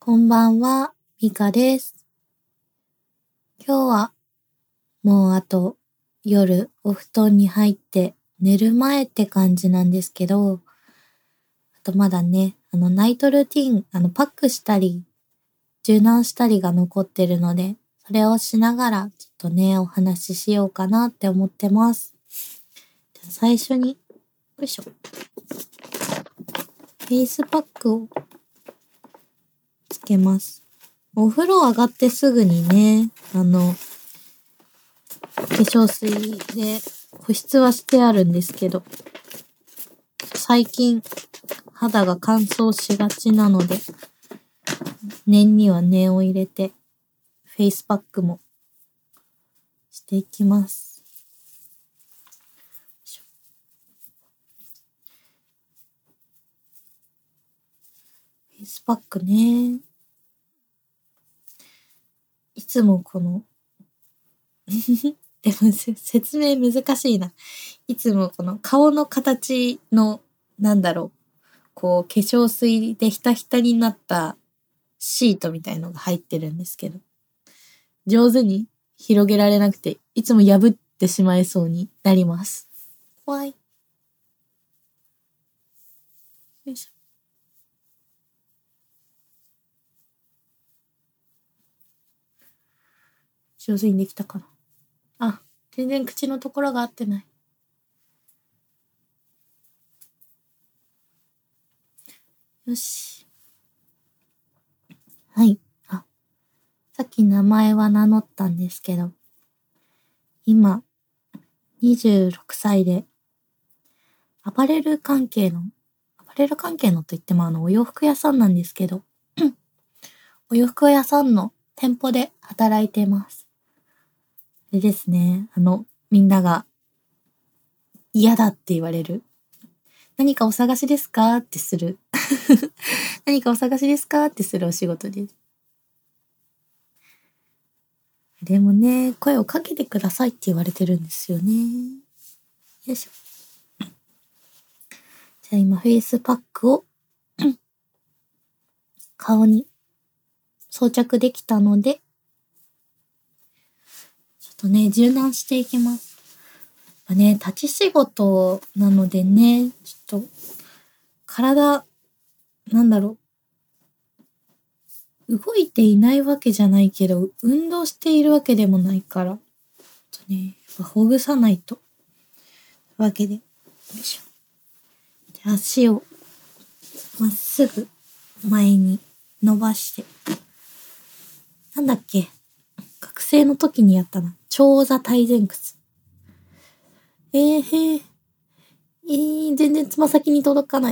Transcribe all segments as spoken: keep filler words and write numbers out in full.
こんばんは、ミカです。今日はもうあと夜お布団に入って寝る前って感じなんですけど、あとまだね、あのナイトルーティン、あのパックしたり、柔軟したりが残ってるので、それをしながらちょっとね、お話ししようかなって思ってます。じゃあ最初に、よいしょ。フェイスパックをつけます。お風呂上がってすぐにね、あの、化粧水で保湿はしてあるんですけど、最近肌が乾燥しがちなので、念には念を入れて、フェイスパックもしていきます。フェイスパックね。いつもこの、でも説明難しいな。いつもこの顔の形の、なんだろう、こう化粧水でひたひたになったシートみたいのが入ってるんですけど、上手に広げられなくて、いつも破ってしまいそうになります。怖い。よいしょ。上手にできたかな。あ、全然口のところが合ってない。よし。はい。あ、さっき名前は名乗ったんですけど、今、にじゅうろくさいで、アパレル関係の、アパレル関係のといってもあの、お洋服屋さんなんですけど、お洋服屋さんの店舗で働いてます。でですね、あの、みんなが嫌だって言われる。何かお探しですかってする。何かお探しですかってするお仕事です。でもね、声をかけてくださいって言われてるんですよね。よいしょ。じゃあ今フェイスパックを顔に装着できたので、ちょっとね、柔軟していきます。まあね、立ち仕事なのでね、ちょっと体、なんだろう、動いていないわけじゃないけど、運動しているわけでもないから、ちょっとね、やっぱほぐさないと。わけで、よいしょ。じゃあ足をまっすぐ前に伸ばして、なんだっけ、学生の時にやったな。長座体前屈。えーへー、えー、全然つま先に届かない。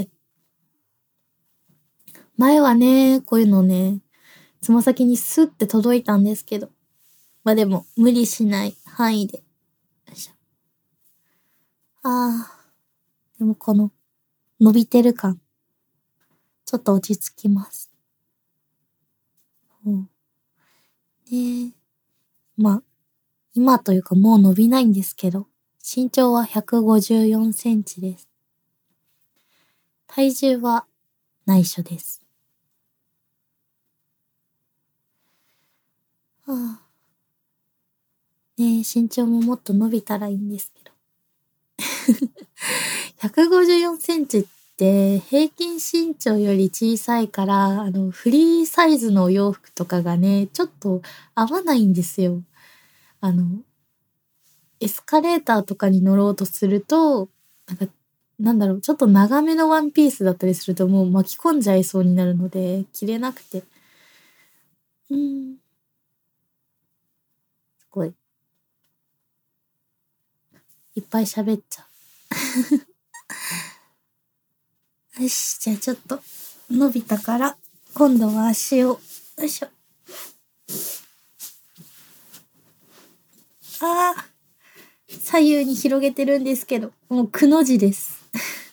前はね、こういうのね、つま先にスッて届いたんですけど。まあでも、無理しない範囲で。よいしょ。あー、でもこの、伸びてる感、ちょっと落ち着きます。うん。で、まあ、今というかもう伸びないんですけど、身長はひゃくごじゅうよんセンチです。体重は内緒です。はあ、ねえ、身長ももっと伸びたらいいんですけど。ひゃくごじゅうよんセンチって平均身長より小さいから、あの、フリーサイズのお洋服とかがね、ちょっと合わないんですよ。あの、エスカレーターとかに乗ろうとすると、なんか、なんだろう、ちょっと長めのワンピースだったりするともう巻き込んじゃいそうになるので、着れなくて。うーん、すごい。いっぱい喋っちゃう。よし、じゃあちょっと伸びたから、今度は足を、よいしょ。ああ、左右に広げてるんですけど、もうくの字です。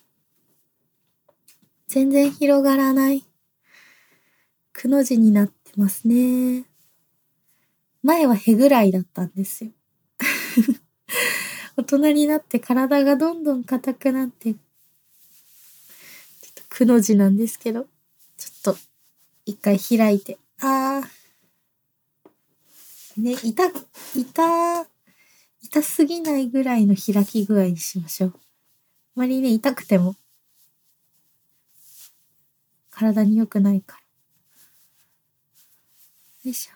全然広がらない。くの字になってますね。前はへぐらいだったんですよ。大人になって体がどんどん硬くなって、ちょっとくの字なんですけど、ちょっと一回開いて。あー。ね、痛、痛、痛すぎないぐらいの開き具合にしましょう。あまりね、痛くても体に良くないから。よいしょ。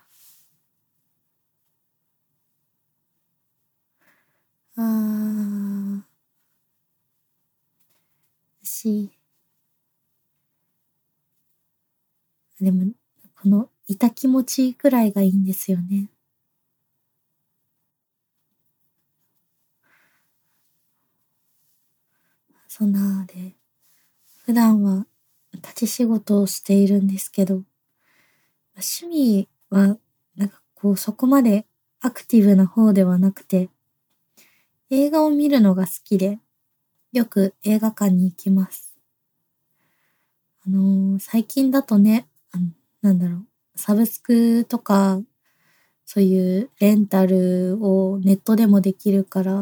あー。し、でも、この痛気持ちいいくらいがいいんですよね。そんなで、普段は立ち仕事をしているんですけど、趣味は、なんかこう、そこまでアクティブな方ではなくて、映画を見るのが好きで、よく映画館に行きます。あのー最近だとね、あの、なんだろう、サブスクとか、そういうレンタルをネットでもできるから、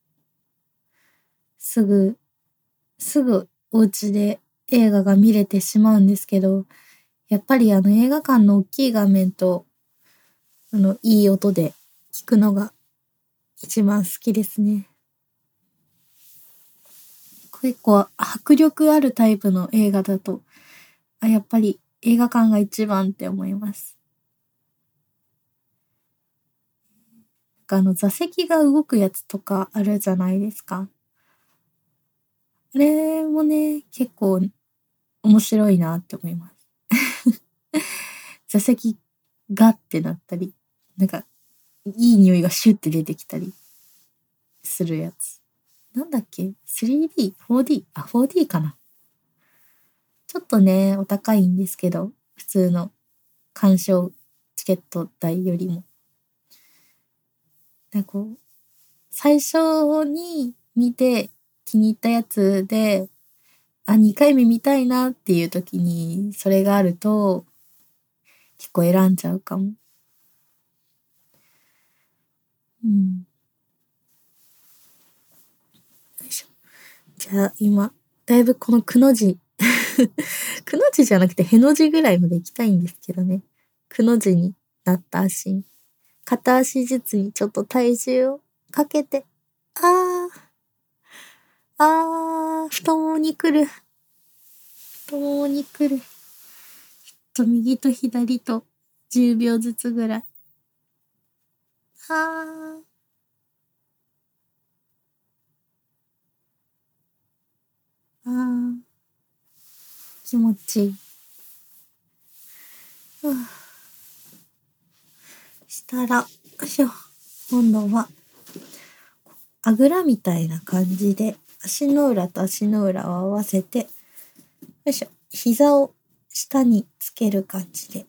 すぐ、すぐお家で映画が見れてしまうんですけど、やっぱりあの映画館の大きい画面と、あの、いい音で聞くのが一番好きですね。結構迫力あるタイプの映画だと、あ、やっぱり映画館が一番って思います。なんかあの座席が動くやつとかあるじゃないですか。あれもね、結構面白いなって思います。座席がってなったり、なんかいい匂いがシュッて出てきたりするやつ。なんだっけ ?スリーディー、フォーディー、あ、フォーディー かな。ちょっとね、お高いんですけど、普通の鑑賞チケット代よりも。なんかこう、最初に見て気に入ったやつで、あ、にかいめ見たいなっていう時に、それがあると、結構選んじゃうかも。うん。よいしょ。じゃあ、今、だいぶこのくの字、くの字じゃなくてへの字ぐらいまで行きたいんですけどね。くの字になった足に、片足ずつにちょっと体重をかけて、あー、あー、太ももに来る。太ももに来る。と右と左とじゅうびょうずつぐらい。あー、あー、気持ちいい。ふぅしたら、よいしょ。今度は、あぐらみたいな感じで、足の裏と足の裏を合わせて、よいしょ。膝を下につける感じで。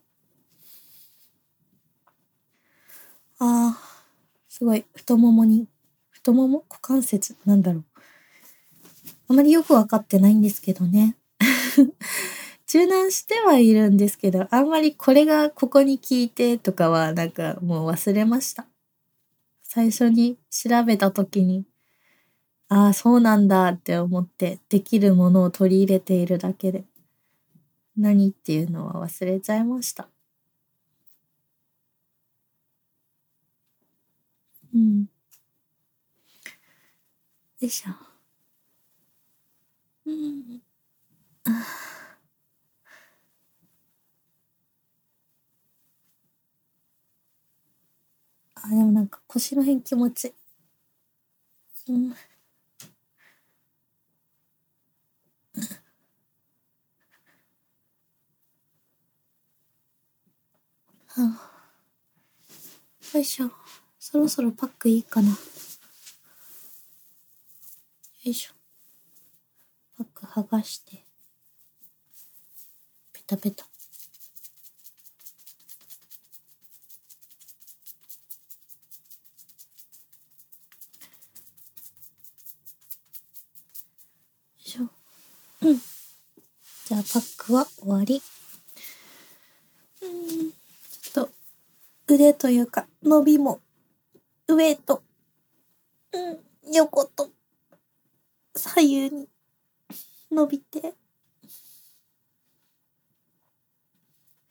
あー、すごい、太ももに、太もも股関節なんだろう。あまりよくわかってないんですけどね。柔軟してはいるんですけど、あんまりこれがここに効いてとかはなんかもう忘れました。最初に調べた時に、ああ、そうなんだって思ってできるものを取り入れているだけで、何っていうのは忘れちゃいました。うん。よいしょ。うん。あ、でもなんか腰の辺気持ちいい。うん。はあ、よいしょ。そろそろパックいいかな。よいしょ。パック剥がして、ペタペタ。よいしょ。うん。じゃあパックは終わり。うん。ちょっと腕というか伸びも上と、うん、横と左右に伸びて、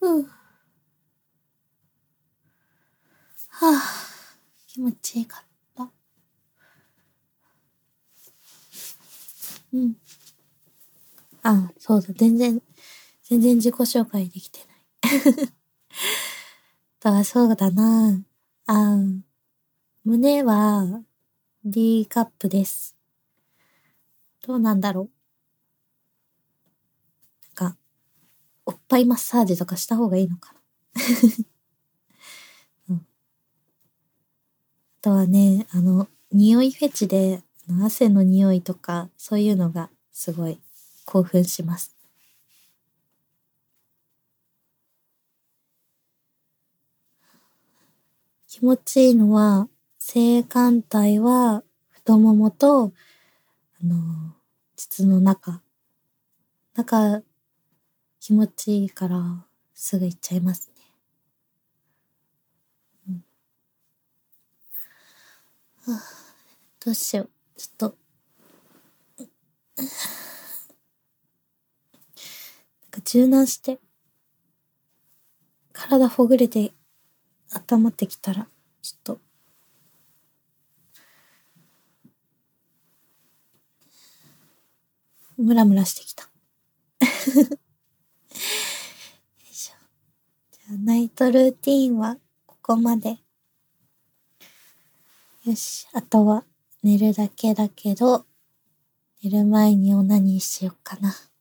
うん。はぁ、気持ちいいかった。うん。あ、そうだ、全然、全然自己紹介できてない。だからそうだな。あ、胸は D カップです。どうなんだろう。なんか、おっぱいマッサージとかした方がいいのかな。うん。あとはね、あの、匂いフェチで、あの汗の匂いとか、そういうのがすごい興奮します。気持ちいいのは、性感帯は太ももと、あの、膣の中。中、気持ちいいから、すぐ行っちゃいますね。うん、はあ、どうしよう。ちょっと、なんか柔軟して、体ほぐれて温まってきたら、ちょっと、ムラムラしてきた。よいしょ。じゃあ、ナイトルーティーンはここまで。よし、あとは寝るだけだけど、寝る前にオナニーしよっかな。